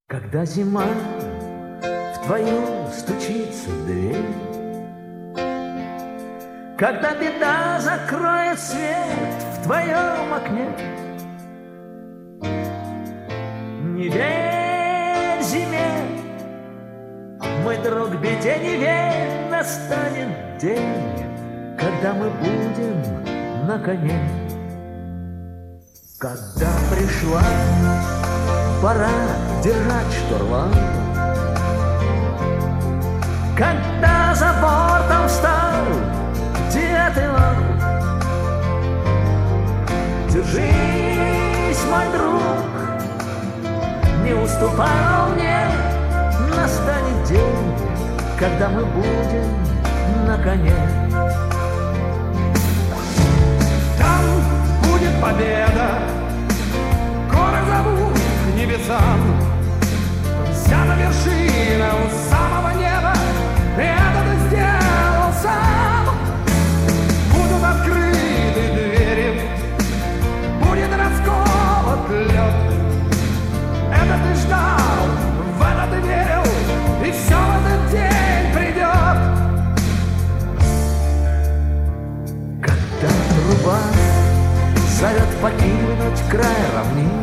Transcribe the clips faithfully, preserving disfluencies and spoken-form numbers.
Когда зима в твою стучится дверь, когда беда закроет свет в твоем окне, не верь зиме, мой друг, беде не верь, настанет день, когда мы будем на коне. Когда пришла пора держать штурвал, когда за бортом встал девятый вал, держись, мой друг, не уступай волне, настанет день, когда мы будем на коне. Там будет победа, горы зовут к небесам, взята вершина у самого неба, и это ты сделал сам. Будут открыты двери, будет раскован лед. Это ты ждал, в это ты верил, и все в этот день придет. Когда труба зовет покинуть край равнин,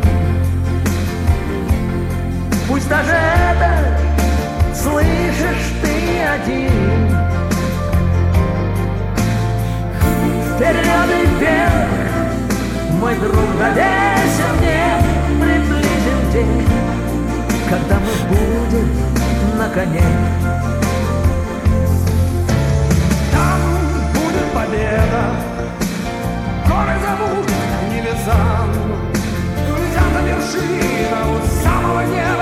пусть даже это слышишь ты один, вперед и вверх, мой друг, доверься мне, приблизим день, когда мы будем на коне. Там будет победа, горы зовут к небесам, взята вершина у самого неба.